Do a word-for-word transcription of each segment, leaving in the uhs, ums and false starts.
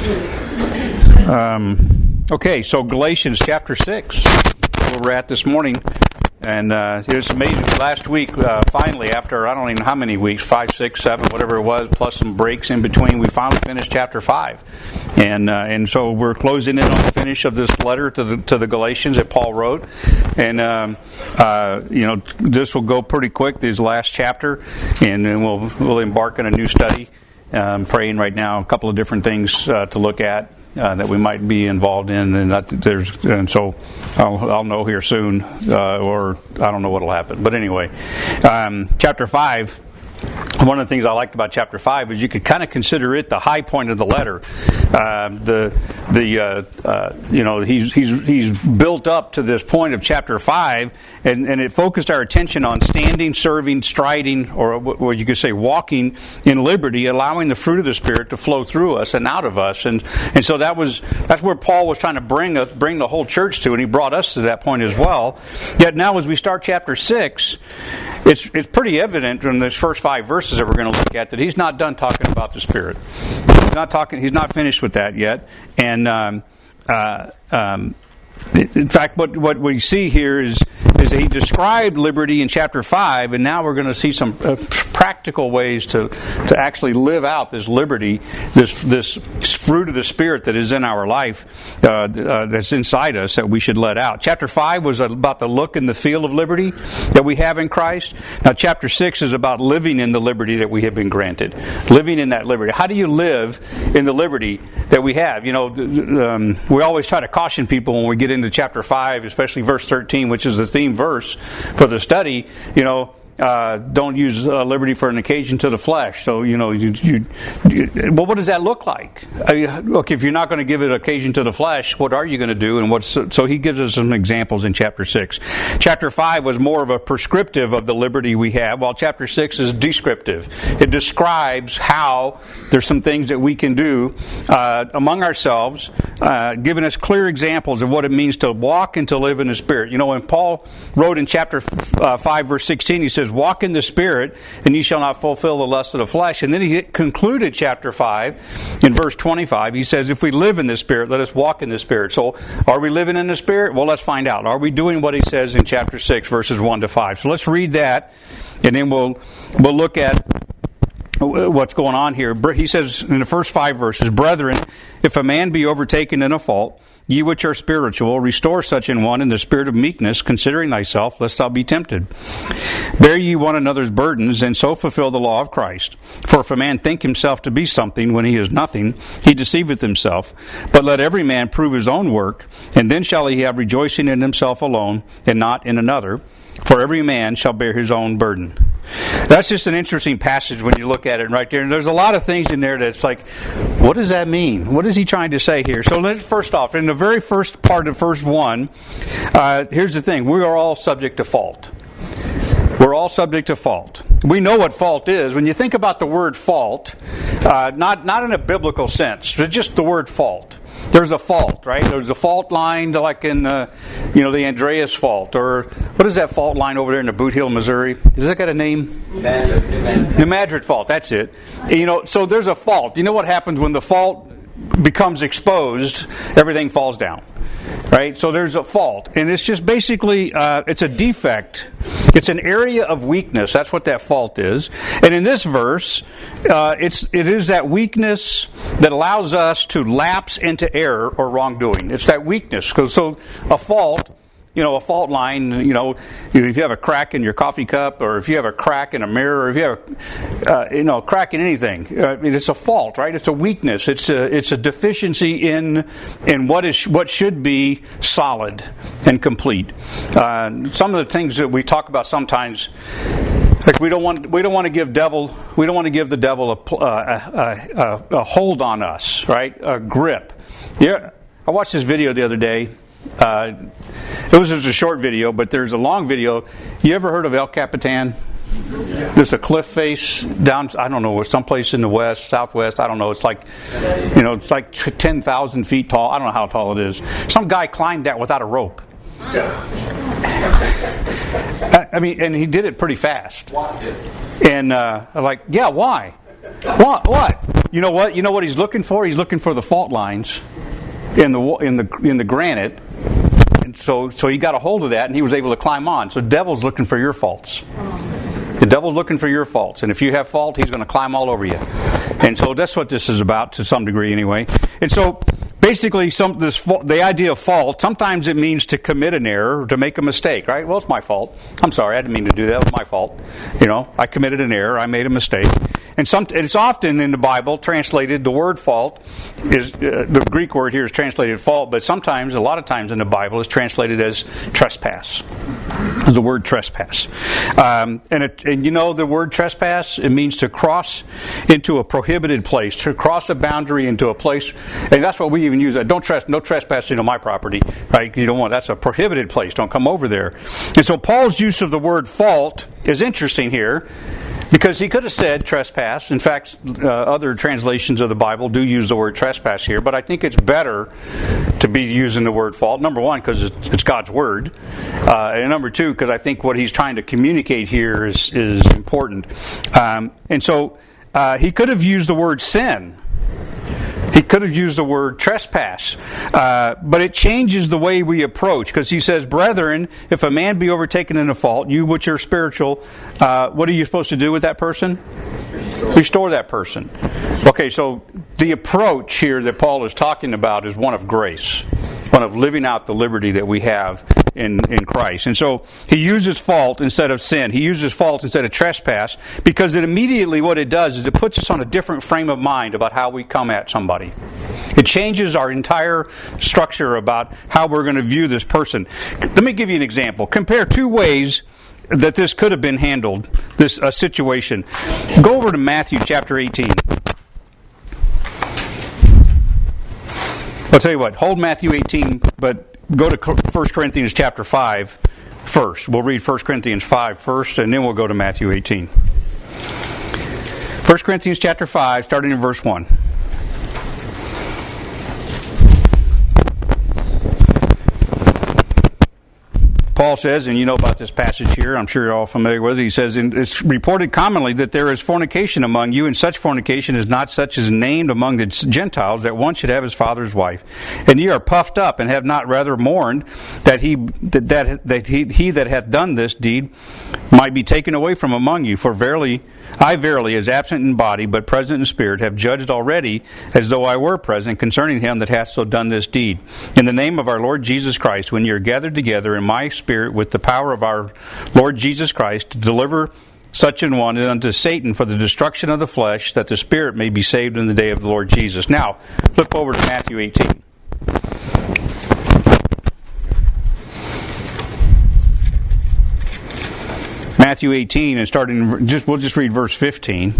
Um, okay, so Galatians chapter six, where we're at this morning. And uh, it was amazing. Last week, uh, finally, after I don't even know how many weeks, five, six, seven, whatever it was, plus some breaks in between, we finally finished chapter five. And uh, and so we're closing in on the finish of this letter to the to the Galatians that Paul wrote. And, um, uh, you know, this will go pretty quick, this last chapter. And then we'll, we'll embark on a new study. I'm praying right now a couple of different things uh, to look at. Uh, that we might be involved in, and that there's, and so I'll, I'll know here soon, uh, or I don't know what'll happen. But anyway, um, chapter five. One of the things I liked about chapter five is you could kind of consider it the high point of the letter. Uh, the the uh, uh, you know he's he's he's built up to this point of chapter five, and, and it focused our attention on standing, serving, striding, or what you could say walking in liberty, allowing the fruit of the Spirit to flow through us and out of us, and and so that was that's where Paul was trying to bring a, bring the whole church to, and he brought us to that point as well. Yet now, as we start chapter six, it's it's pretty evident in this first five verses that we're going to look at that he's not done talking about the Spirit. He's not talking. He's not finished with that yet. And um, uh, um, in fact, what what we see here is is that he described liberty in chapter five, and now we're going to see some uh, practical ways to to actually live out this liberty, this this fruit of the Spirit that is in our life, uh, uh, that's inside us, that we should let out. Chapter five was about the look and the feel of liberty that we have in Christ. Now, chapter six is about living in the liberty that we have been granted, living in that liberty. How do you live in the liberty that we have? You know, um, we always try to caution people when we get into chapter five, especially verse thirteen, which is the theme verse for the study. You know, uh, don't use uh, liberty for an occasion to the flesh. So, you know, you, you, you, well, what does that look like? I mean, look, if you're not going to give it occasion to the flesh, what are you going to do? And what's so he gives us some examples in chapter six. Chapter five was more of a prescriptive of the liberty we have, while chapter six is descriptive. It describes how there's some things that we can do uh, among ourselves, uh, giving us clear examples of what it means to walk and to live in the Spirit. You know, when Paul wrote in chapter uh, five, verse sixteen, he says, "Walk in the Spirit, and ye shall not fulfill the lust of the flesh." And then he concluded chapter five in verse twenty-five. He says, "If we live in the Spirit, let us walk in the Spirit." So, are we living in the Spirit? Well, let's find out. Are we doing what he says in chapter six, verses one to five? So let's read that, and then we'll we'll look at what's going on here. He says in the first five verses, "Brethren, if a man be overtaken in a fault, ye which are spiritual, restore such an one in the spirit of meekness, considering thyself, lest thou be tempted. Bear ye one another's burdens, and so fulfill the law of Christ. For if a man think himself to be something when he is nothing, he deceiveth himself. But let every man prove his own work, and then shall he have rejoicing in himself alone, and not in another. For every man shall bear his own burden." That's just an interesting passage when you look at it right there. And there's a lot of things in there that's like, what does that mean? What is he trying to say here? So let's first off, in the very first part of verse one, uh, here's the thing. We are all subject to fault. We're all subject to fault. We know what fault is. When you think about the word fault, uh, not not in a biblical sense, but just the word fault. There's a fault, right? There's a fault line like in, uh, you know, the Andreas Fault. Or what is that fault line over there in the Boot Hill, Missouri? Does that got a name? New Madrid. New Madrid Fault, that's it. You know, so there's a fault. You know what happens when the fault becomes exposed? Everything falls down. Right? So there's a fault. And it's just basically, uh, it's a defect. It's an area of weakness. That's what that fault is. And in this verse, uh, it's, it is that weakness that allows us to lapse into error or wrongdoing. It's that weakness. So a fault, you know, a fault line, you know, if you have a crack in your coffee cup, or if you have a crack in a mirror, or if you have, a, uh, you know, a crack in anything, uh, I mean, it's a fault, right? It's a weakness. It's a it's a deficiency in in what is what should be solid and complete. Uh, some of the things that we talk about sometimes, like we don't want we don't want to give devil we don't want to give the devil a a, a, a hold on us, right? A grip. Yeah, I watched this video the other day. Uh, it was just a short video, but there's a long video. You ever heard of El Capitan? There's a cliff face down, I don't know, someplace in the west, southwest, I don't know. It's like, you know, it's like ten thousand feet tall. I don't know how tall it is. Some guy climbed that without a rope. I, I mean, and he did it pretty fast. And uh, I'm like, yeah, why? What? What? you know what? You know what he's looking for? He's looking for the fault lines in the in the in the granite. And so so he got a hold of that, and he was able to climb on. So the devil's looking for your faults. The devil's looking for your faults, and if you have fault, he's going to climb all over you. And so that's what this is about, to some degree, anyway. And so, basically, some this the idea of fault. Sometimes it means to commit an error, to make a mistake, right? Well, it's my fault. I'm sorry, I didn't mean to do that. It was my fault. You know, I committed an error. I made a mistake. And some, it's often in the Bible translated. The word fault is uh, the Greek word here is translated fault, but sometimes, a lot of times in the Bible, is translated as trespass. The word trespass, um, and it, and you know the word trespass, it means to cross into a prohibited place, to cross a boundary into a place, and that's what we even use. Don't trespass, no trespassing on my property, right? You don't want that's a prohibited place. Don't come over there. And so Paul's use of the word fault is interesting here, because he could have said trespass. In fact, uh, other translations of the Bible do use the word trespass here, but I think it's better to be using the word fault. Number one, because it's, it's God's word, uh, and number two, because I think what he's trying to communicate here is is important. Um, and so uh, he could have used the word sin. He could have used the word trespass, uh, but it changes the way we approach, because he says, "Brethren, if a man be overtaken in a fault, you which are spiritual, uh, what are you supposed to do with that person? Restore. Restore that person." Okay, so the approach here that Paul is talking about is one of grace, one of living out the liberty that we have in, in Christ. And so he uses fault instead of sin. He uses fault instead of trespass, because it immediately, what it does is it puts us on a different frame of mind about how we come at somebody. It changes our entire structure about how we're going to view this person. Let me give you an example. Compare two ways that this could have been handled, this uh, situation. Go over to Matthew chapter eighteen. I'll tell you what, hold Matthew eighteen, but go to First Corinthians chapter five first. We'll read First Corinthians five first, and then we'll go to Matthew eighteen. First Corinthians chapter five, starting in verse one. Paul says, and you know about this passage here, I'm sure you're all familiar with it, he says, it's reported commonly that there is fornication among you, and such fornication is not such as named among the Gentiles, that one should have his father's wife. And ye are puffed up, and have not rather mourned that he that, that, that he, he that hath done this deed might be taken away from among you. For verily, I verily, as absent in body, but present in spirit, have judged already, as though I were present, concerning him that hath so done this deed. In the name of our Lord Jesus Christ, when ye are gathered together in my spirit with the power of our Lord Jesus Christ, to deliver such an one unto Satan for the destruction of the flesh, that the spirit may be saved in the day of the Lord Jesus. Now, flip over to Matthew eighteen. Matthew eighteen, and starting, just we'll just read verse fifteen.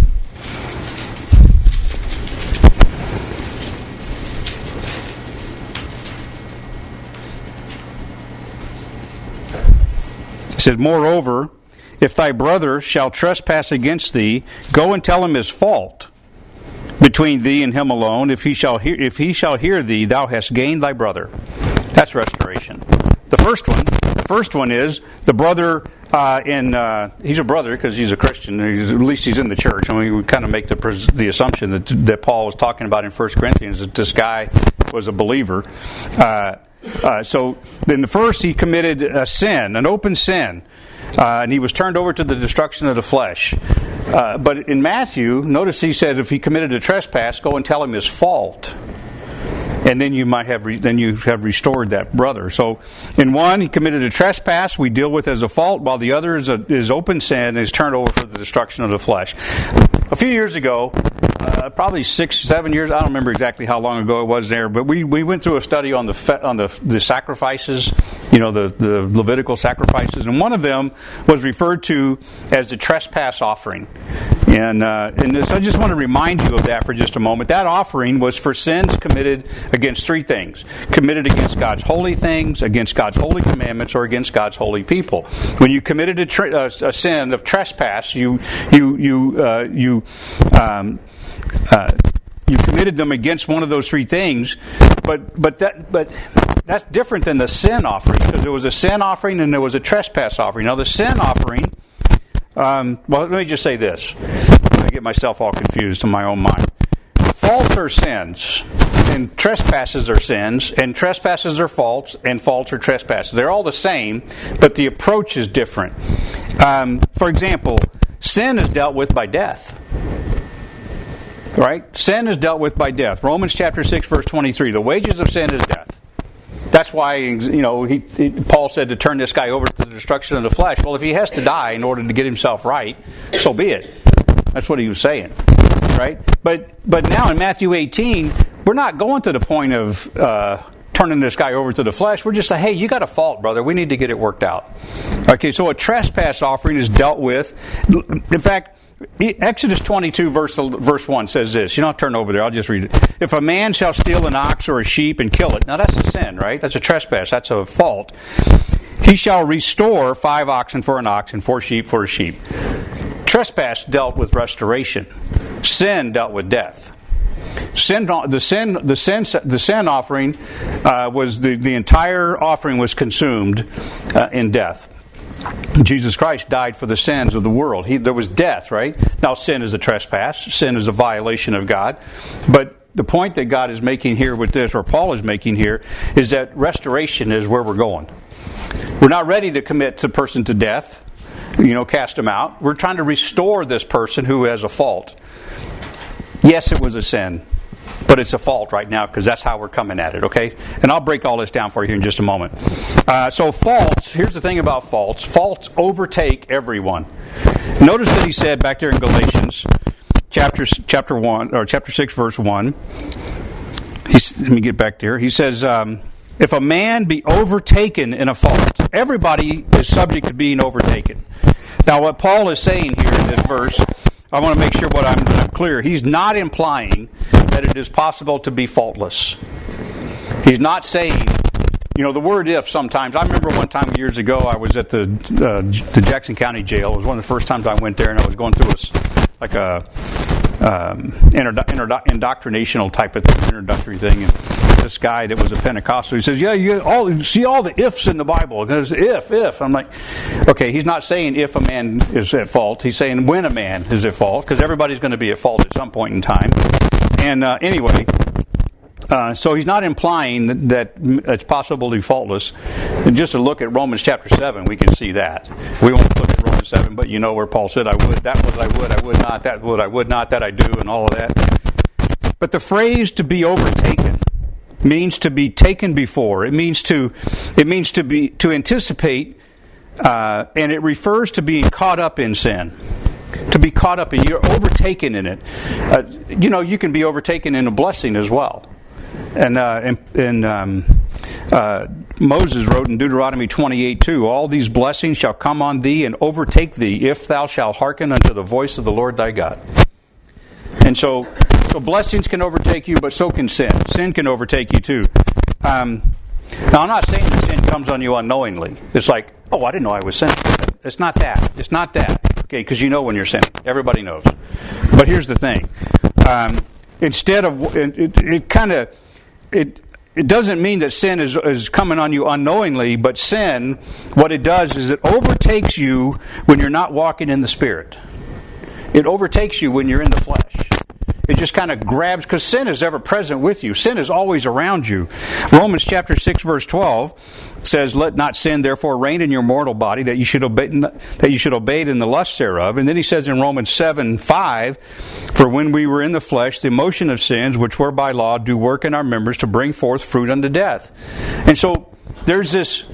It says, "Moreover, if thy brother shall trespass against thee, go and tell him his fault between thee and him alone. If he shall hear, if he shall hear thee, thou hast gained thy brother." That's restoration. The first one, the first one is the brother. Uh, in uh, he's a brother because he's a Christian. He's, at least he's in the church. I mean, we kind of make the the assumption that that Paul was talking about in First Corinthians, that this guy was a believer. Uh, uh, so in the first, he committed a sin, an open sin, uh, and he was turned over to the destruction of the flesh. Uh, but in Matthew, notice he said, if he committed a trespass, go and tell him his fault. And then you might have re- then you have restored that brother. So, in one, he committed a trespass, we deal with as a fault, while the other is a, is open sin, and is turned over for the destruction of the flesh. A few years ago, uh, probably six, seven years, I don't remember exactly how long ago it was there, but we, we went through a study on the fe- on the the sacrifices, you know, the, the Levitical sacrifices, and one of them was referred to as the trespass offering. And uh, and so I just want to remind you of that for just a moment. That offering was for sins committed against three things: committed against God's holy things, against God's holy commandments, or against God's holy people. When you committed a, tre- a, a sin of trespass, you you you uh, you um, uh, you committed them against one of those three things. But but that but. That's different than the sin offering, because there was a sin offering and there was a trespass offering. Now, the sin offering, um, well, let me just say this. I get myself all confused in my own mind. faults are sins, and trespasses are sins, and trespasses are faults, and faults are trespasses. They're all the same, but the approach is different. Um, for example, sin is dealt with by death. Right? Sin is dealt with by death. Romans chapter six, verse twenty-three. The wages of sin is death. That's why, you know, he, he, Paul said to turn this guy over to the destruction of the flesh. Well, if he has to die in order to get himself right, so be it. That's what he was saying. Right? But but now in Matthew eighteen, we're not going to the point of uh, turning this guy over to the flesh. We're just like, hey, you got a fault, brother. We need to get it worked out. Okay, so a trespass offering is dealt with. In fact, Exodus twenty-two, verse verse one says this. You don't have to turn over there. I'll just read it. If a man shall steal an ox or a sheep and kill it. Now, that's a sin, right? That's a trespass. That's a fault. He shall restore five oxen for an ox and four sheep for a sheep. Trespass dealt with restoration. Sin dealt with death. Sin, the sin, the sin, the sin offering uh, was the, the entire offering was consumed uh, in death. Jesus Christ died for the sins of the world. He, there was death, right? Now, sin is a trespass. Sin is a violation of God. But the point that God is making here with this, or Paul is making here, is that restoration is where we're going. We're not ready to commit the person to death, you know, cast him out. We're trying to restore this person who has a fault. Yes, it was a sin, but it's a fault right now because that's how we're coming at it, okay? And I'll break all this down for you here in just a moment. Uh, so faults, here's the thing about faults. Faults overtake everyone. Notice that he said back there in Galatians chapter chapter one or chapter six, verse one. He's, let me get back there. He says, um, if a man be overtaken in a fault, everybody is subject to being overtaken. Now, what Paul is saying here in this verse, I want to make sure what I'm, I'm clear. He's not implying that it is possible to be faultless. He's not saying, you know, the word if sometimes. I remember one time years ago I was at the uh, the Jackson County Jail. It was one of the first times I went there, and I was going through a, like a um, introdu- introdu- indoctrinational type of thing, introductory thing. And this guy that was a Pentecostal, he says, yeah, you all you see all the ifs in the Bible. There's if, if. I'm like, okay, he's not saying if a man is at fault. He's saying when a man is at fault, because everybody's going to be at fault at some point in time. And uh, anyway, uh, so he's not implying that, that it's possible to be faultless. And just to look at Romans chapter seven, we can see that. We won't look at Romans seven, but you know where Paul said, I would, that was I would, I would not, that would I would not, that I do, and all of that. But the phrase to be overtaken means to be taken before. It means to, it means to be to anticipate, uh, and it refers to being caught up in sin. To be caught up in, you're overtaken in it. Uh, you know, you can be overtaken in a blessing as well. And, uh, and, and um, uh, Moses wrote in Deuteronomy twenty-eight two, all these blessings shall come on thee and overtake thee if thou shalt hearken unto the voice of the Lord thy God. And so, so blessings can overtake you, but so can sin. Sin can overtake you too. Um, now, I'm not saying that sin comes on you unknowingly. It's like, oh, I didn't know I was sinning. It's not that. It's not that. Okay, because you know when you're sinning. Everybody knows. But here's the thing. Um, instead of, it, it, it kind of, it it doesn't mean that sin is, is coming on you unknowingly, but sin, what it does is it overtakes you when you're not walking in the Spirit. It overtakes you when you're in the flesh. It just kind of grabs, because sin is ever present with you. Sin is always around you. Romans chapter six, verse twelve says, let not sin therefore reign in your mortal body, that you should obey, that you should obey it in the lusts thereof. And then he says in Romans seven, five, for when we were in the flesh, the motion of sins, which were by law, do work in our members to bring forth fruit unto death. And so there's this,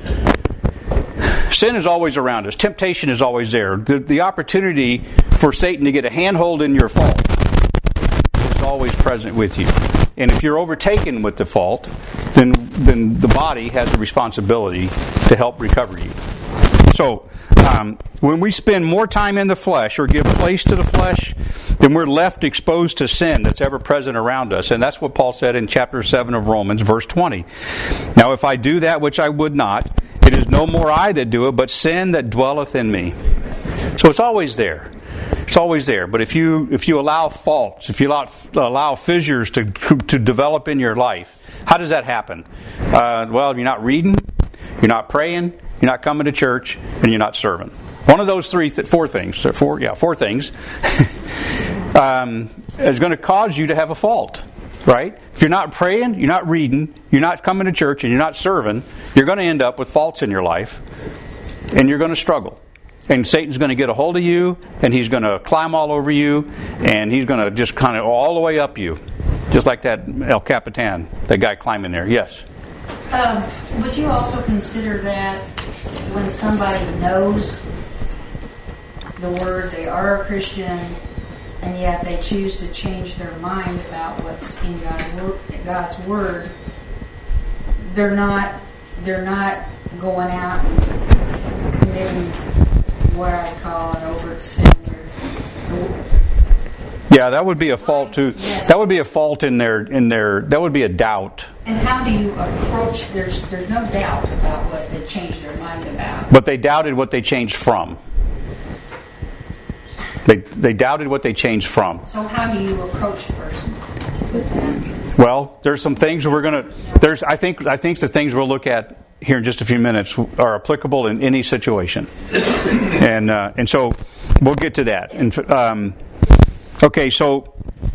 sin is always around us. Temptation is always there. The, the opportunity for Satan to get a handhold in your fault is always present with you. And if you're overtaken with the fault, then then the body has a responsibility to help recover you. So, um, when we spend more time in the flesh or give place to the flesh, then we're left exposed to sin that's ever present around us. And that's what Paul said in chapter seven of Romans, verse twenty. Now, if I do that which I would not, it is no more I that do it, but sin that dwelleth in me. So it's always there. It's always there. But if you if you allow faults, if you allow, allow fissures to to develop in your life, how does that happen? Uh, well, you're not reading, you're not praying, you're not coming to church, and you're not serving. One of those three, th- four things, or four, yeah, four things, um, is going to cause you to have a fault, right? If you're not praying, you're not reading, you're not coming to church, and you're not serving, you're going to end up with faults in your life, and you're going to struggle. And Satan's going to get a hold of you, and he's going to climb all over you, and he's going to just kind of all the way up you. Just like that El Capitan, that guy climbing there. Yes? Um, would you also consider that when somebody knows the Word, they are a Christian, and yet they choose to change their mind about what's in God's Word, they're not, they're not going out and committing what I call an overt sin. Or, yeah, that would be a fault too. Yes. That would be a fault in their in their. That would be a doubt. And how do you approach? There's there's no doubt about what they changed their mind about. But they doubted what they changed from. They they doubted what they changed from. So how do you approach a person with that? Well, there's some things we're gonna. There's I think I think the things we'll look at here in just a few minutes are applicable in any situation, and uh, and so we'll get to that. And um, okay, so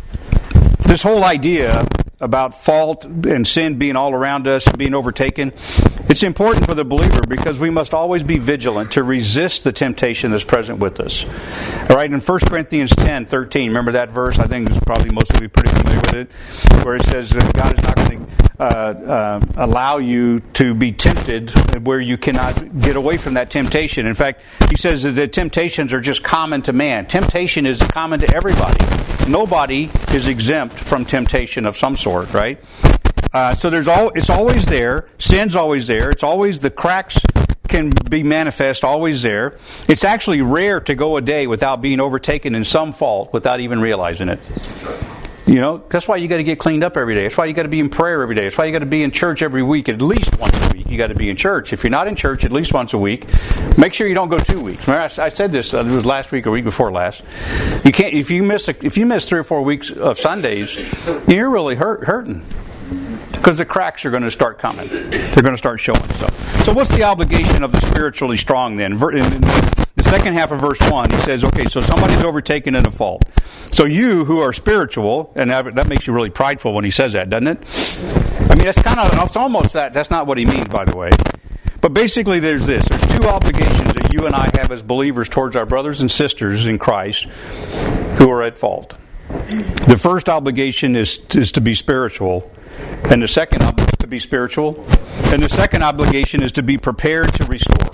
this whole idea about fault and sin being all around us, being overtaken, it's important for the believer because we must always be vigilant to resist the temptation that's present with us. All right, in First Corinthians ten thirteen, remember that verse? I think probably most of you are pretty familiar with it, where it says that God is not going to uh, uh, allow you to be tempted where you cannot get away from that temptation. In fact, he says that the temptations are just common to man. Temptation is common to everybody. Nobody is exempt from temptation of some sort, right? Uh, so there's all it's always there. Sin's always there. It's always the cracks can be manifest, always there. It's actually rare to go a day without being overtaken in some fault without even realizing it. You know, that's why you got to get cleaned up every day. That's why you got to be in prayer every day. That's why you got to be in church every week, at least once a week. You got to be in church. If you're not in church at least once a week, make sure you don't go two weeks. Remember, I, I said this. Uh, it was last week or week before last. You can't if you miss a, if you miss three or four weeks of Sundays, you're really hurt, hurting because the cracks are going to start coming. They're going to start showing. So, so what's the obligation of the spiritually strong then? In, in, the second half of verse one, he says, okay, so somebody's overtaken in a fault. So you who are spiritual, and that makes you really prideful when he says that, doesn't it? I mean, that's kind of, it's almost that. That's not what he means, by the way. But basically there's this. There's two obligations that you and I have as believers towards our brothers and sisters in Christ who are at fault. The first obligation is, is to be spiritual, and the second obligation is to be spiritual, and the second obligation is to be prepared to restore.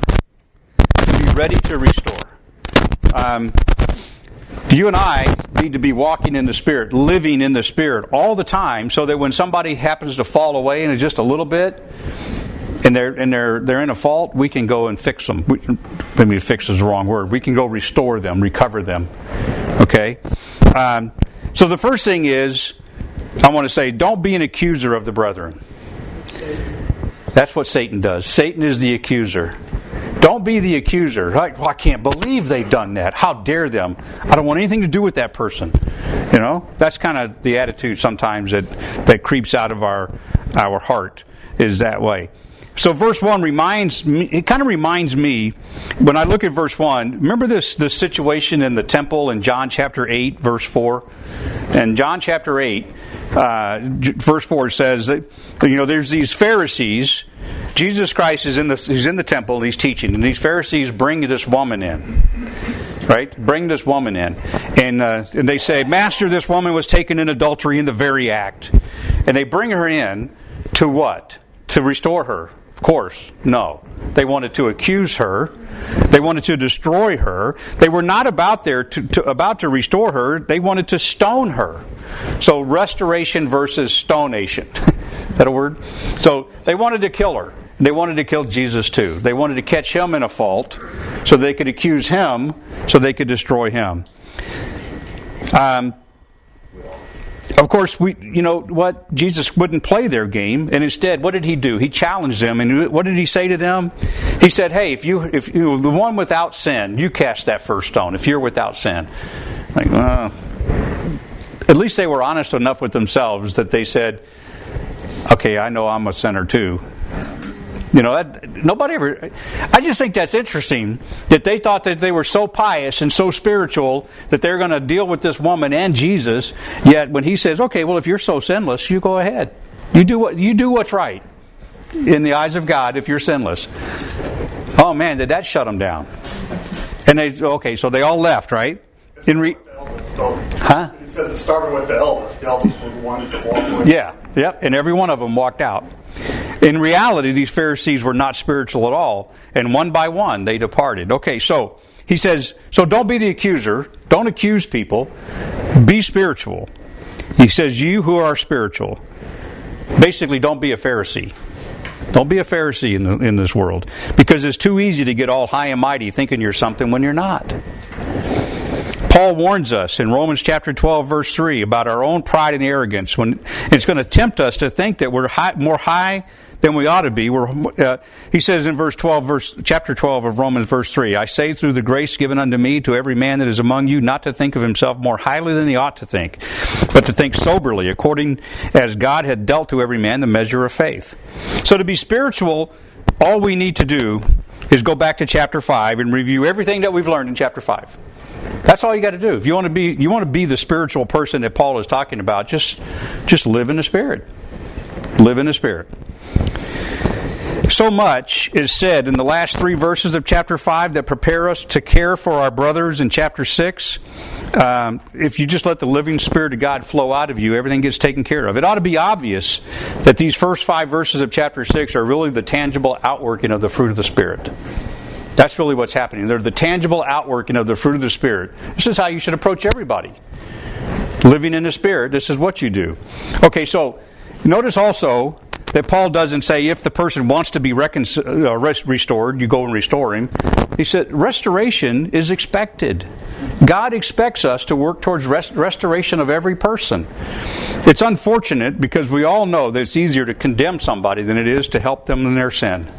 To be ready to restore. Um, you and I need to be walking in the Spirit, living in the Spirit all the time, so that when somebody happens to fall away in just a little bit, and they're and they're they're in a fault, we can go and fix them. We, I mean, fix is the wrong word. We can go restore them, recover them. Okay. Um, so the first thing is, I want to say, don't be an accuser of the brethren. That's what Satan does. Satan is the accuser. Don't be the accuser. Like, well, I can't believe they've done that. How dare them? I don't want anything to do with that person. You know, that's kind of the attitude sometimes that, that creeps out of our our heart, is that way. So verse one reminds me, it kind of reminds me, when I look at verse one, remember this, this situation in the temple in John chapter eight, verse four? And John chapter eight, uh, verse four says, that, you know, there's these Pharisees. Jesus Christ is in the he's in the temple and he's teaching, and these Pharisees bring this woman in, right? Bring this woman in, and uh, and they say, "Master, this woman was taken in adultery in the very act," and they bring her in to what? To restore her. Of course, no. They wanted to accuse her. They wanted to destroy her. They were not about there to, to about to restore her. They wanted to stone her. So restoration versus stonation. Is that a word? So they wanted to kill her. They wanted to kill Jesus too. They wanted to catch him in a fault so they could accuse him, so they could destroy him. Um. Of course, we you know what? Jesus wouldn't play their game, and instead, what did he do? He challenged them, and what did he say to them? He said, "Hey, if you if you the one without sin, you cast that first stone. If you're without sin." Like, uh, at least they were honest enough with themselves that they said, "Okay, I know I'm a sinner too. You know, that, nobody ever... I just think that's interesting that they thought that they were so pious and so spiritual that they're going to deal with this woman and Jesus, yet when he says, okay, well, if you're so sinless, you go ahead. You do what you do what's right in the eyes of God if you're sinless. Oh, man, did that shut them down. And they, okay, so they all left, right? In re- huh? It says it started with the eldest. The eldest were the ones that walked away. Yeah, yep, and every one of them walked out. In reality, these Pharisees were not spiritual at all, and one by one they departed. Okay, so he says, so don't be the accuser, don't accuse people, be spiritual. He says, you who are spiritual. Basically, don't be a Pharisee. Don't be a Pharisee in, the, in this world, because it's too easy to get all high and mighty thinking you're something when you're not. Paul warns us in Romans chapter twelve, verse three, about our own pride and arrogance. When it's going to tempt us to think that we're high, more high than we ought to be. We're, uh, he says in verse twelve, verse chapter twelve of Romans, verse three, I say through the grace given unto me to every man that is among you, not to think of himself more highly than he ought to think, but to think soberly, according as God had dealt to every man the measure of faith. So to be spiritual, all we need to do is go back to chapter five and review everything that we've learned in chapter five. That's all you got to do. If you want to be, you want to be the spiritual person that Paul is talking about, just, just live in the Spirit. Live in the Spirit. So much is said in the last three verses of chapter five that prepare us to care for our brothers in chapter six. Um, if you just let the living Spirit of God flow out of you, everything gets taken care of. It ought to be obvious that these first five verses of chapter six are really the tangible outworking of the fruit of the Spirit. That's really what's happening. They're the tangible outworking of the fruit of the Spirit. This is how you should approach everybody. Living in the Spirit, this is what you do. Okay, so notice also that Paul doesn't say if the person wants to be recon- uh, rest- restored, you go and restore him. He said restoration is expected. God expects us to work towards rest- restoration of every person. It's unfortunate because we all know that it's easier to condemn somebody than it is to help them in their sin.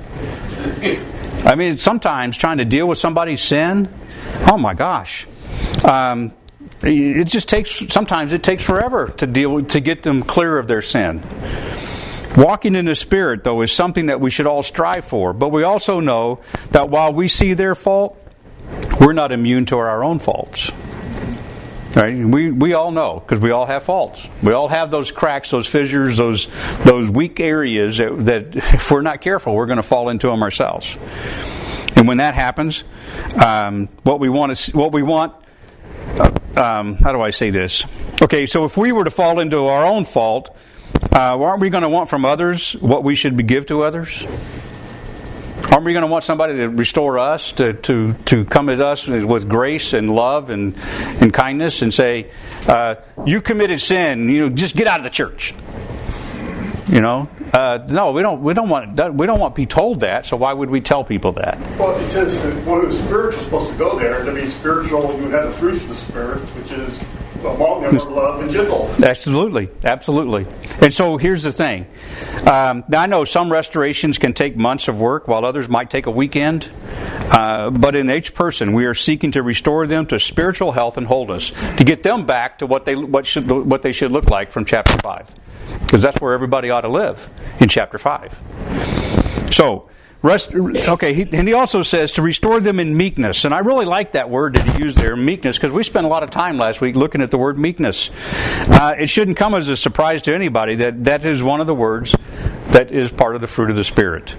I mean, sometimes trying to deal with somebody's sin, oh my gosh. Um, it just takes, sometimes it takes forever to deal to get them clear of their sin. Walking in the Spirit, though, is something that we should all strive for. But we also know that while we see their fault, we're not immune to our own faults. Right? We we all know, because we all have faults. We all have those cracks, those fissures, those those weak areas that, that if we're not careful, we're going to fall into them ourselves. And when that happens, um, what we want is what we want. Uh, um, how do I say this? Okay, so if we were to fall into our own fault, uh, aren't we going to want from others what we should give to others? Aren't we going to want somebody to restore us, to, to, to come at us with grace and love and, and kindness and say, uh, you committed sin, you know, just get out of the church. You know? Uh, no, we don't we don't want we don't want to be told that, so why would we tell people that? Well, it says that one who's spiritual is supposed to go there. To be spiritual, you would have the fruits of the Spirit, which is among them are love and gentle. Absolutely, absolutely. And so here's the thing. Um, now I know some restorations can take months of work, while others might take a weekend. Uh, but in each person, we are seeking to restore them to spiritual health and wholeness, to get them back to what they what should what they should look like from chapter five, because that's where everybody ought to live in chapter five. So. Rest, okay, he, and he also says to restore them in meekness. And I really like that word that he used there, meekness, because we spent a lot of time last week looking at the word meekness. Uh, it shouldn't come as a surprise to anybody that that is one of the words that is part of the fruit of the Spirit.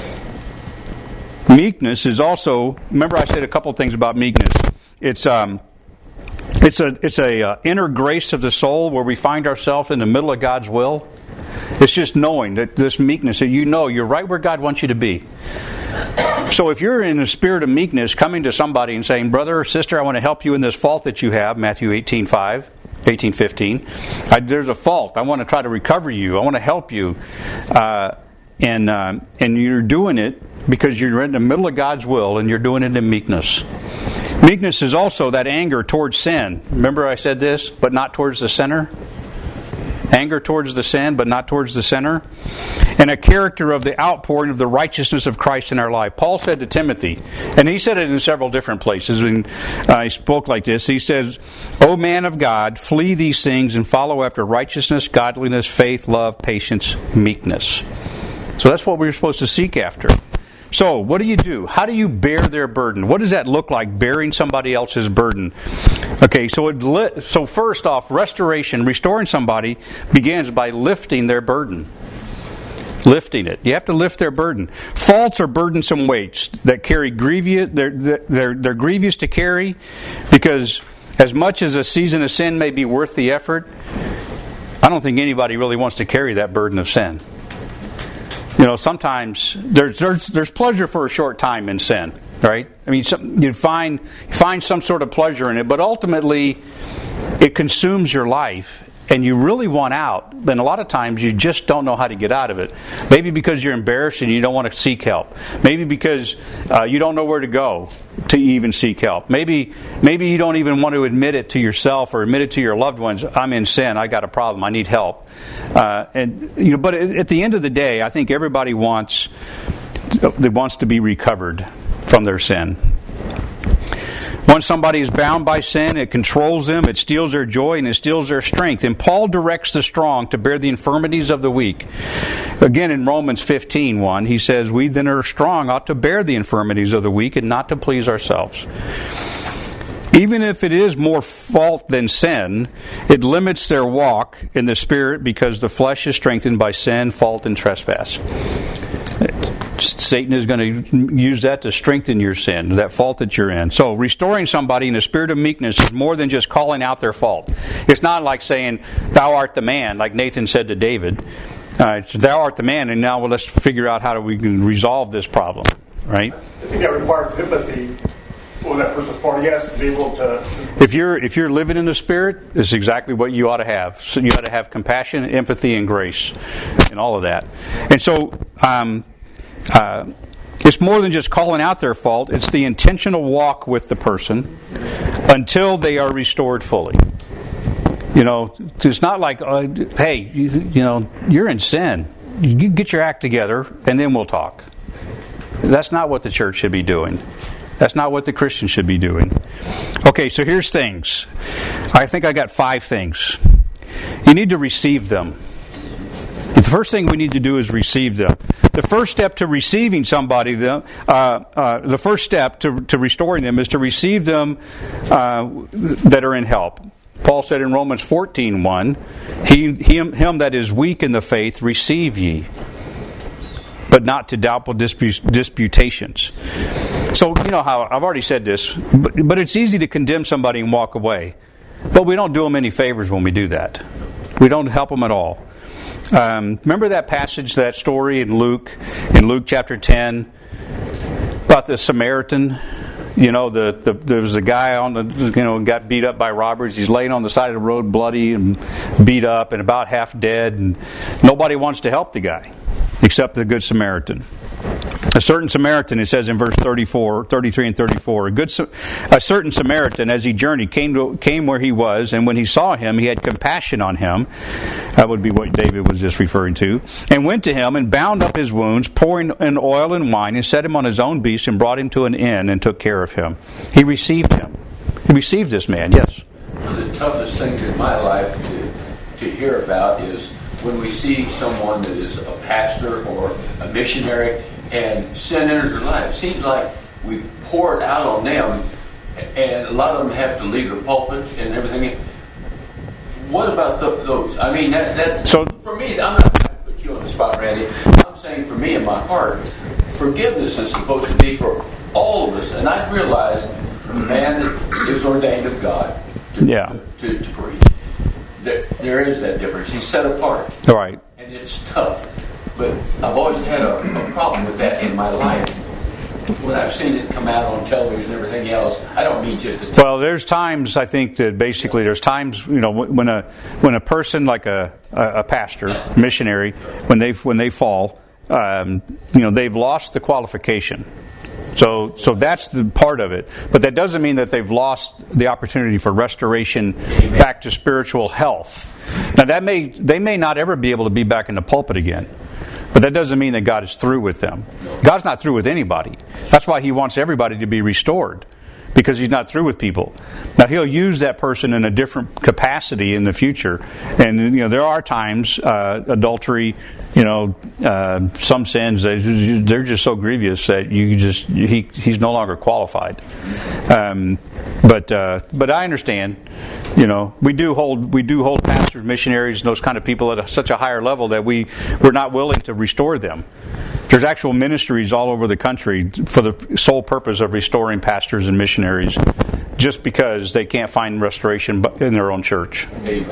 Meekness is also, remember I said a couple things about meekness. It's um, it's a it's a uh, inner grace of the soul where we find ourselves in the middle of God's will. It's just knowing that this meekness, that you know you're right where God wants you to be. So if you're in a spirit of meekness, coming to somebody and saying, brother or sister, I want to help you in this fault that you have, Matthew eighteen five, eighteen fifteen. I, there's a fault. I want to try to recover you. I want to help you. Uh, and uh, and you're doing it because you're in the middle of God's will and you're doing it in meekness. Meekness is also that anger towards sin. Remember I said this, but not towards the sinner? Anger towards the sin, but not towards the sinner. And a character of the outpouring of the righteousness of Christ in our life. Paul said to Timothy, and he said it in several different places, and uh, he spoke like this. He says, O man of God, flee these things and follow after righteousness, godliness, faith, love, patience, meekness. So that's what we're supposed to seek after. So, what do you do? How do you bear their burden? What does that look like, bearing somebody else's burden? Okay, so it li- so first off, restoration, restoring somebody, begins by lifting their burden. Lifting it. You have to lift their burden. Faults are burdensome weights that carry grievous. They're, they're, they're grievous to carry, because as much as a season of sin may be worth the effort, I don't think anybody really wants to carry that burden of sin. You know, sometimes there's there's there's pleasure for a short time in sin, right? I mean, some, you find you find some sort of pleasure in it, but ultimately it consumes your life, and you really want out. And a lot of times you just don't know how to get out of it. Maybe because you're embarrassed and you don't want to seek help. Maybe because uh, you don't know where to go to even seek help. Maybe maybe you don't even want to admit it to yourself or admit it to your loved ones. I'm in sin. I got a problem. I need help. Uh, and you know, but at the end of the day, I think everybody wants wants to be recovered from their sin. Once somebody is bound by sin, it controls them, it steals their joy, and it steals their strength. And Paul directs the strong to bear the infirmities of the weak. Again, in Romans fifteen one, he says, "We then are strong ought to bear the infirmities of the weak and not to please ourselves." Even if it is more fault than sin, it limits their walk in the Spirit, because the flesh is strengthened by sin, fault, and trespass. Satan is going to use that to strengthen your sin, that fault that you're in. So restoring somebody in a spirit of meekness is more than just calling out their fault. It's not like saying, "Thou art the man," like Nathan said to David. Uh, it's, "Thou art the man," and now well, let's figure out how do we can resolve this problem, right? I think that requires empathy on that person's part. He has to be able to... If you're if you're living in the Spirit, it's exactly what you ought to have. So you ought to have compassion, empathy, and grace, and all of that. And so... Um, Uh, it's more than just calling out their fault. It's the intentional walk with the person until they are restored fully. You know, it's not like, uh, hey, you, you know, you're in sin. You get your act together, and then we'll talk. That's not what the church should be doing. That's not what the Christian should be doing. Okay, so here's things. I think I got five things. You need to receive them. The first thing we need to do is receive them. The first step to receiving somebody, uh, uh, the first step to, to restoring them is to receive them uh, that are in help. Paul said in Romans fourteen one, he, him, him that is weak in the faith, receive ye, but not to doubtful disput- disputations. So, you know how, I've already said this, but, but it's easy to condemn somebody and walk away. But we don't do them any favors when we do that. We don't help them at all. Um, remember that passage, that story in Luke, in Luke chapter ten, about the Samaritan? You know, the, the there was a guy on the, you know, got beat up by robbers. He's laying on the side of the road, bloody and beat up, and about half dead. And nobody wants to help the guy, except the Good Samaritan. A certain Samaritan, it says in verse thirty-four, thirty-three and thirty-four, a, good, a certain Samaritan, as he journeyed, came to, came where he was, and when he saw him, he had compassion on him. That would be what David was just referring to. And went to him and bound up his wounds, pouring in oil and wine, and set him on his own beast, and brought him to an inn, and took care of him. He received him. He received this man, yes. One of the toughest things in my life to, to hear about is when we see someone that is a pastor or a missionary, and sin enters their life. It seems like we pour it out on them, and a lot of them have to leave the pulpit and everything. What about th- those? I mean, that, that's so, for me. I'm not going to put you on the spot, Randy. I'm saying for me in my heart, forgiveness is supposed to be for all of us, and I realize the man that is ordained of God to, yeah. to, to, to preach. There, there is that difference. He's set apart. All right. And it's tough. But I've always had a, a problem with that in my life. When I've seen it come out on television and everything else, I don't mean just to... Well, there's times, I think, that basically there's times, you know, when a when a person like a, a pastor, missionary, when they when they fall, um, you know, they've lost the qualification. So so that's the part of it. But that doesn't mean that they've lost the opportunity for restoration back to spiritual health. Now, that may they may not ever be able to be back in the pulpit again. But that doesn't mean that God is through with them. God's not through with anybody. That's why He wants everybody to be restored. because he's not through with people. Now, he'll use that person in a different capacity in the future. And, you know, there are times, uh, adultery, you know, uh, some sins, they're just so grievous that you just, he he's no longer qualified. Um, but uh, but I understand, you know, we do hold we do hold pastors, missionaries, and those kind of people at a, such a higher level that we, we're not willing to restore them. There's actual ministries all over the country for the sole purpose of restoring pastors and missionaries, just because they can't find restoration in their own church.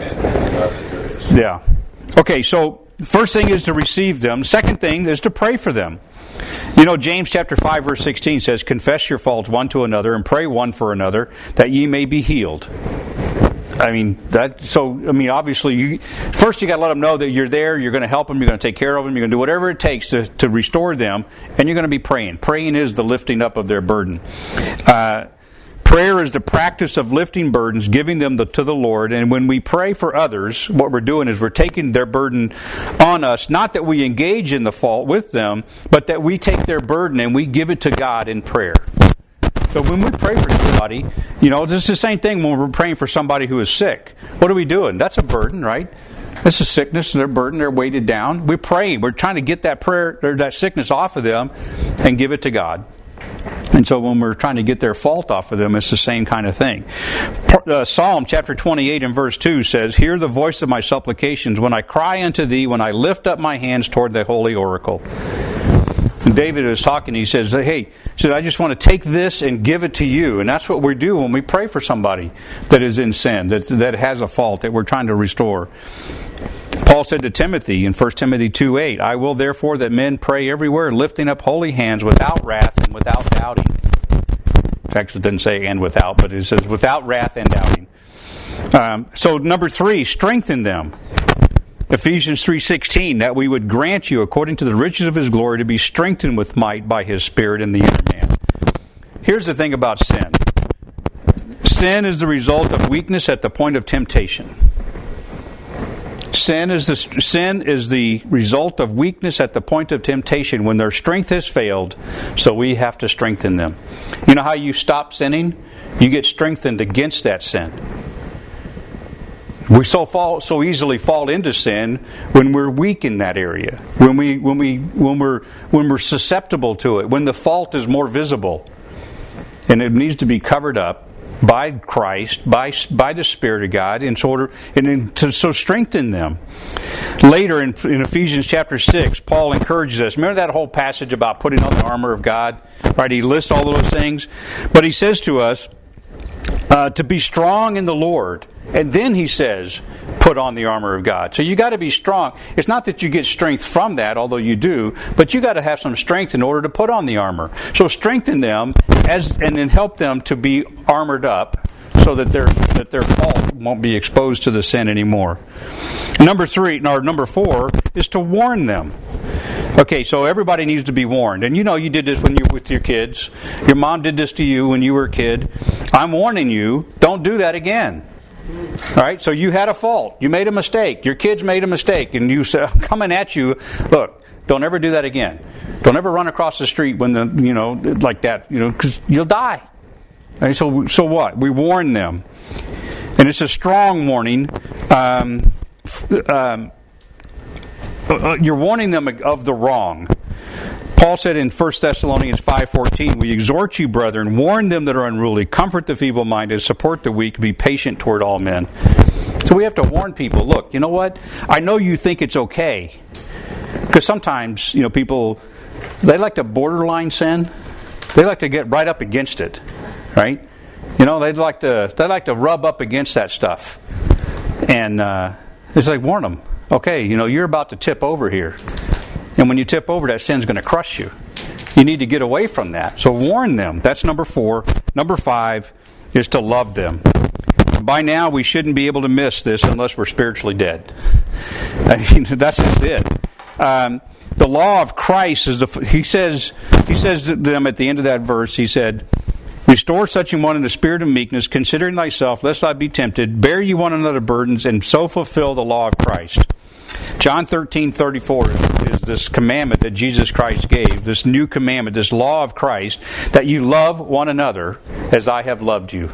Amen. Yeah. Okay, so first thing is to receive them. Second thing is to pray for them. You know, James chapter five verse sixteen says, "Confess your faults one to another and pray one for another, that ye may be healed." I mean, that. So, I mean, obviously, you, first you got to let them know that you're there, you're going to help them, you're going to take care of them, you're going to do whatever it takes to, to restore them, and you're going to be praying. Praying is the lifting up of their burden. Uh, prayer is the practice of lifting burdens, giving them the, to the Lord, and when we pray for others, what we're doing is we're taking their burden on us, not that we engage in the fault with them, but that we take their burden and we give it to God in prayer. So when we pray for somebody, you know, this is the same thing when we're praying for somebody who is sick. What are we doing? That's a burden, right? That's a sickness, their burden, they're weighted down. We're praying. We're trying to get that prayer or that sickness off of them and give it to God. And so when we're trying to get their fault off of them, it's the same kind of thing. Uh, Psalm chapter twenty-eight and verse two says, "Hear the voice of my supplications when I cry unto thee, when I lift up my hands toward the holy oracle." And David is talking, he says, hey, he said, I just want to take this and give it to you. And that's what we do when we pray for somebody that is in sin, that, that has a fault, that we're trying to restore. Paul said to Timothy in First Timothy two eight, "I will therefore that men pray everywhere, lifting up holy hands without wrath and without doubting." Actually, it doesn't say and without, but it says without wrath and doubting. Um, so number three, strengthen them. Ephesians three sixteen, "that we would grant you, according to the riches of His glory, to be strengthened with might by His Spirit in the inner man." Here's the thing about sin. Sin is the result of weakness at the point of temptation. Sin is the sin is the result of weakness at the point of temptation, when their strength has failed, so we have to strengthen them. You know how you stop sinning? You get strengthened against that sin. We so fall so easily fall into sin when we're weak in that area, when we when we when we're when we're susceptible to it, when the fault is more visible, and it needs to be covered up by Christ, by by the Spirit of God, in order and in, to so strengthen them. Later in, in Ephesians chapter six, Paul encourages us. Remember that whole passage about putting on the armor of God, right? He lists all of those things, but he says to us uh, to be strong in the Lord. And then he says, put on the armor of God. So you got to be strong. It's not that you get strength from that, although you do, but you got to have some strength in order to put on the armor. So strengthen them as and then help them to be armored up, so that their that their fault won't be exposed to the sin anymore. Number three, or number four, is to warn them. Okay, so everybody needs to be warned. And you know you did this when you were with your kids. Your mom did this to you when you were a kid. I'm warning you, don't do that again. All right, so you had a fault. You made a mistake. Your kids made a mistake. And you said, I'm coming at you. Look, don't ever do that again. Don't ever run across the street when the, you know, like that, you know, because you'll die. All right, so, so what? We warn them. And it's a strong warning. Um, um, you're warning them of the wrong. Paul said in First Thessalonians five fourteen, "We exhort you, brethren, warn them that are unruly, comfort the feeble-minded, support the weak, be patient toward all men." So we have to warn people, look, you know what? I know you think it's okay. Because sometimes, you know, people, they like to borderline sin. They like to get right up against it, right? You know, they'd like to, they like to rub up against that stuff. And uh, it's like, warn them. Okay, you know, you're about to tip over here. And when you tip over, that sin's going to crush you. You need to get away from that. So warn them. That's number four. Number five is to love them. By now, we shouldn't be able to miss this unless we're spiritually dead. I mean, that's just it. Um, the law of Christ is the. He says. He says to them at the end of that verse. He said, "Restore such an one in the spirit of meekness, considering thyself, lest thou be tempted. Bear ye one another burdens, and so fulfill the law of Christ." John thirteen thirty-four is this commandment that Jesus Christ gave, this new commandment, this law of Christ, that you love one another as I have loved you.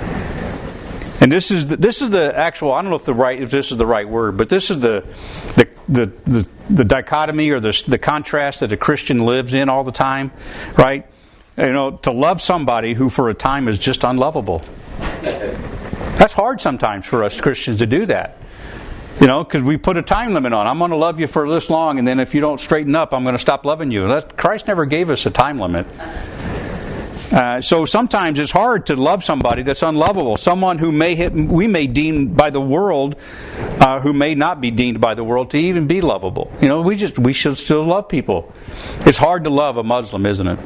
And this is the, this is the actual, I don't know if the right if this is the right word, but this is the the the, the, the dichotomy or the the contrast that a Christian lives in all the time, right? You know, to love somebody who for a time is just unlovable. That's hard sometimes for us Christians to do that. You know, because we put a time limit on. I'm going to love you for this long, and then if you don't straighten up, I'm going to stop loving you. That, Christ never gave us a time limit. Uh, so sometimes it's hard to love somebody that's unlovable. Someone who may hit, we may deem by the world, uh, who may not be deemed by the world to even be lovable. You know, we just we should still love people. It's hard to love a Muslim, isn't it?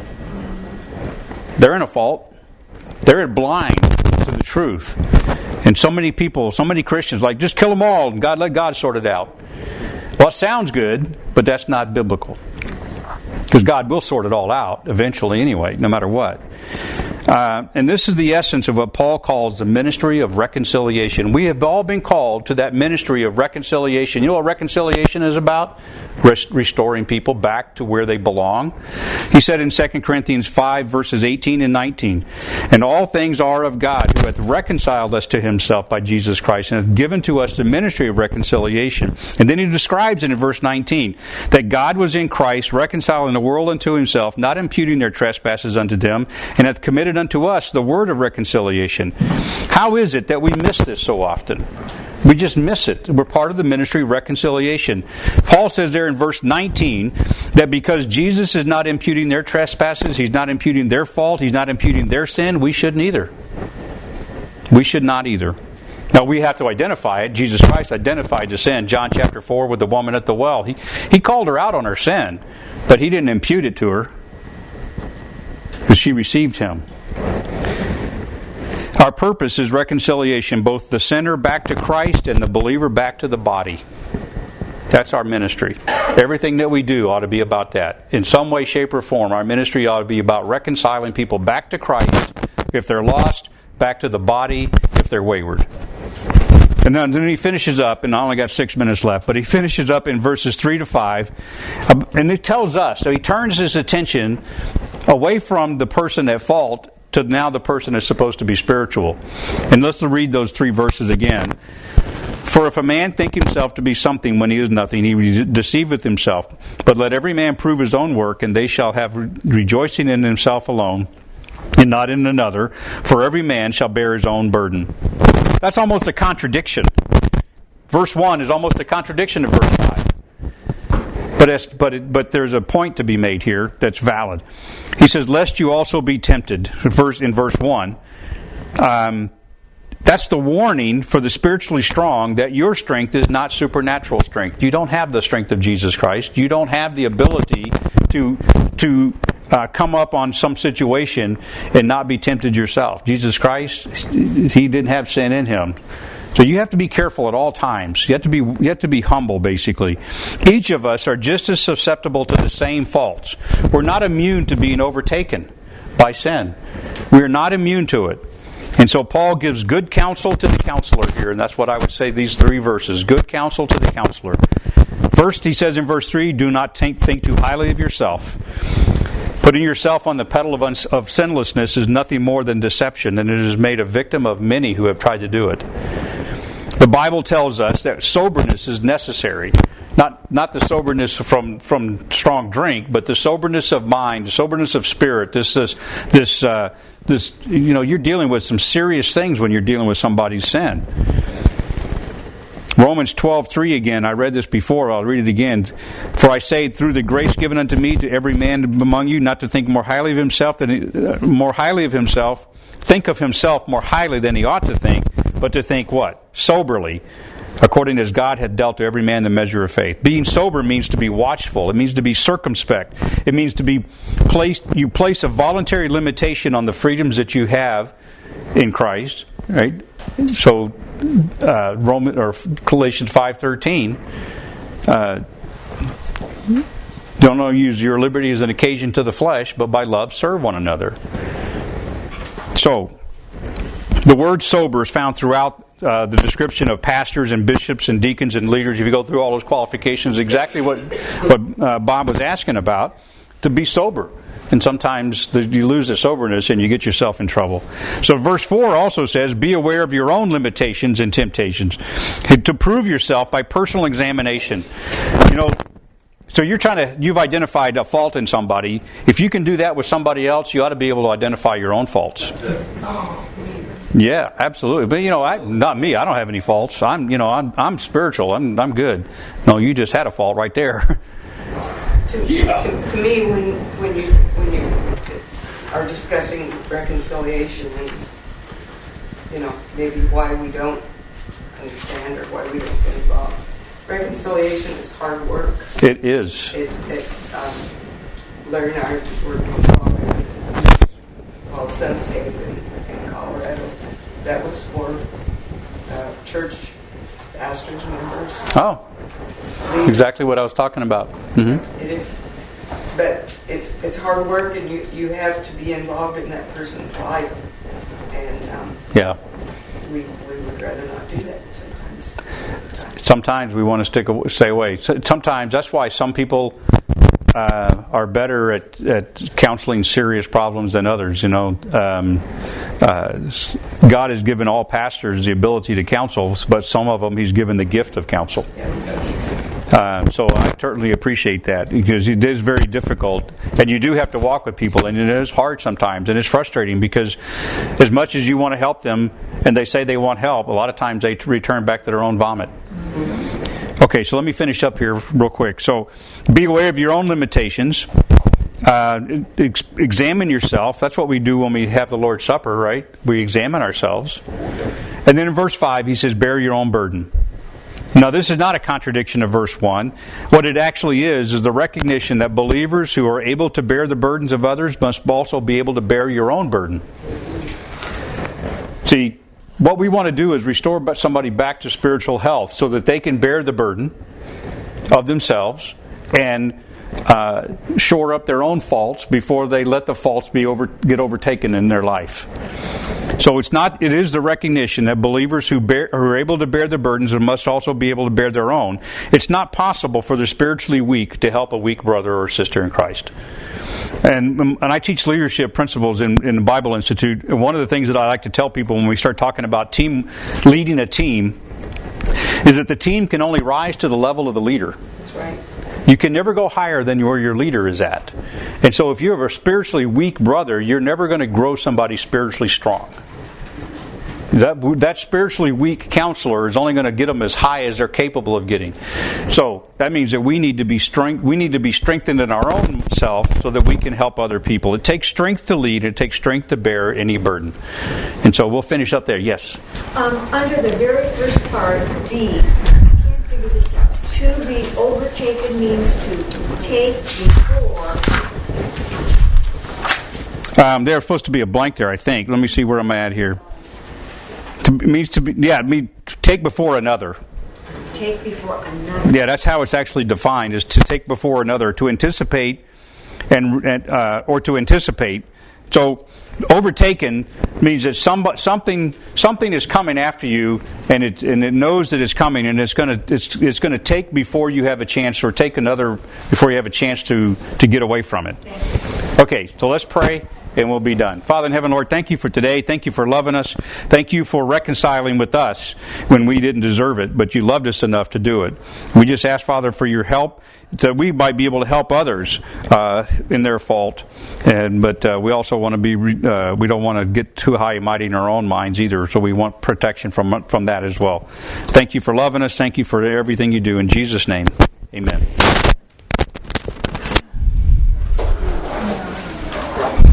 They're in a fault. They're blind to the truth. And so many people, so many Christians, like, just kill them all and God let God sort it out. Well, it sounds good, but that's not biblical. Because God will sort it all out eventually anyway, no matter what. Uh, and this is the essence of what Paul calls the ministry of reconciliation. We have all been called to that ministry of reconciliation. You know what reconciliation is about? Rest- restoring people back to where they belong. He said in Second Corinthians five, verses eighteen and nineteen, and all things are of God, who hath reconciled us to himself by Jesus Christ, and hath given to us the ministry of reconciliation. And then he describes it in verse nineteen, that God was in Christ, reconciling the world unto himself, not imputing their trespasses unto them, and hath committed unto us the word of reconciliation. How is it that we miss this so often? We just miss it. We're part of the ministry of reconciliation. Paul says there in verse nineteen that because Jesus is not imputing their trespasses, he's not imputing their fault, he's not imputing their sin, we shouldn't either. We should not either. Now we have to identify it. Jesus Christ identified the sin. John chapter four with the woman at the well. He, he called her out on her sin, but he didn't impute it to her because she received him. Our purpose is reconciliation, both the sinner back to Christ and the believer back to the body. That's our ministry. Everything that we do ought to be about that. In some way, shape, or form, our ministry ought to be about reconciling people back to Christ if they're lost, back to the body if they're wayward. And then, then he finishes up, and I only got six minutes left, but he finishes up in verses three to five, and it tells us, so he turns his attention away from the person at fault to now the person is supposed to be spiritual. And let's read those three verses again. For if a man think himself to be something when he is nothing, he deceiveth himself. But let every man prove his own work, and they shall have rejoicing in himself alone, and not in another. For every man shall bear his own burden. That's almost a contradiction. Verse one is almost a contradiction to verse five. But as, but it, but there's a point to be made here that's valid. He says, "Lest you also be tempted." Verse in verse one, um, that's the warning for the spiritually strong that your strength is not supernatural strength. You don't have the strength of Jesus Christ. You don't have the ability to to uh, come up on some situation and not be tempted yourself. Jesus Christ, he didn't have sin in him. So you have to be careful at all times. You have to be you have to be humble, basically. Each of us are just as susceptible to the same faults. We're not immune to being overtaken by sin. We're not immune to it. And so Paul gives good counsel to the counselor here, and that's what I would say these three verses. Good counsel to the counselor. First, he says in verse three, do not think, think too highly of yourself. Putting yourself on the pedal of, uns- of sinlessness is nothing more than deception, and it is made a victim of many who have tried to do it. The Bible tells us that soberness is necessary. Not not the soberness from, from strong drink, but the soberness of mind, the soberness of spirit. This this this uh, this you know, you're dealing with some serious things when you're dealing with somebody's sin. Romans twelve three again. I read this before. I'll read it again. For I say, through the grace given unto me, to every man among you, not to think more highly of himself than uh, more highly of himself. Think of himself more highly than he ought to think, but to think what? Soberly, according as God had dealt to every man the measure of faith. Being sober means to be watchful. It means to be circumspect. It means to be placed. You place a voluntary limitation on the freedoms that you have in Christ, right? So, uh, Roman or Galatians five thirteen. Uh, don't use your liberty as an occasion to the flesh, but by love serve one another. So, the word sober is found throughout uh, the description of pastors and bishops and deacons and leaders, if you go through all those qualifications, exactly what what uh, Bob was asking about, to be sober. And sometimes the, you lose the soberness and you get yourself in trouble. So verse four also says, be aware of your own limitations and temptations, to prove yourself by personal examination. You know, so you're trying to, you've identified a fault in somebody. If you can do that with somebody else, you ought to be able to identify your own faults. Yeah, absolutely. But you know, I, not me. I don't have any faults. I'm, you know, I'm, I'm spiritual. I'm, I'm good. No, you just had a fault right there. To, Yeah. to, to me, when when you when you are discussing reconciliation and you know maybe why we don't understand or why we don't get involved, reconciliation is hard work. It is. It, it um, Larry and I were involved in called Sunscape in, in Colorado. That was for uh, church pastors, members. Oh. Exactly what I was talking about. Mm-hmm. It is, but it's it's hard work, and you, you have to be involved in that person's life, and um, Yeah. we we would rather not do that sometimes. Sometimes we want to stick stay away. Sometimes that's why some people uh, are better at, at counseling serious problems than others. You know, um, uh, God has given all pastors the ability to counsel, but some of them He's given the gift of counsel. Uh, so I certainly appreciate that, because it is very difficult, and you do have to walk with people, and it is hard sometimes, and it's frustrating, because as much as you want to help them and they say they want help, a lot of times they return back to their own vomit. Okay, so let me finish up here real quick. So be aware of your own limitations. Uh, ex- examine yourself. That's what we do when we have the Lord's Supper, right? We examine ourselves. And then in verse five, he says, bear your own burden. Now, this is not a contradiction of verse one. What it actually is, is the recognition that believers who are able to bear the burdens of others must also be able to bear your own burden. See, what we want to do is restore somebody back to spiritual health so that they can bear the burden of themselves and uh, shore up their own faults before they let the faults be over, get overtaken in their life. So it's not. It is the recognition that believers who, bear, who are able to bear the burdens must also be able to bear their own. It's not possible for the spiritually weak to help a weak brother or sister in Christ. And and I teach leadership principles in, in the Bible Institute. And one of the things that I like to tell people when we start talking about team leading a team is that the team can only rise to the level of the leader. That's right. You can never go higher than where your leader is at. And so if you have a spiritually weak brother, you're never going to grow somebody spiritually strong. That that spiritually weak counselor is only going to get them as high as they're capable of getting. So that means that we need to be strength. We need to be strengthened in our own self so that we can help other people. It takes strength to lead. It takes strength to bear any burden. And so we'll finish up there. Yes. Um, under the very first part, B, I can't figure this out. To be overtaken means to take before. Um, there's supposed to be a blank there, I think. Let me see where I'm at here. To, it means to be, yeah, it means to take before another. Take before another. Yeah, that's how it's actually defined: is to take before another, to anticipate, and, and uh, or to anticipate. So, overtaken means that some, something something is coming after you, and it and it knows that it's coming, and it's going to it's it's going to take before you have a chance, or take another before you have a chance to to get away from it. Okay, so let's pray. And we'll be done. Father in heaven, Lord, thank you for today. Thank you for loving us. Thank you for reconciling with us when we didn't deserve it, but you loved us enough to do it. We just ask, Father, for your help, that we might be able to help others uh, in their fault. And but uh, we also want to be. Uh, we don't want to get too high and mighty in our own minds either. So we want protection from from that as well. Thank you for loving us. Thank you for everything you do. In Jesus' name, amen.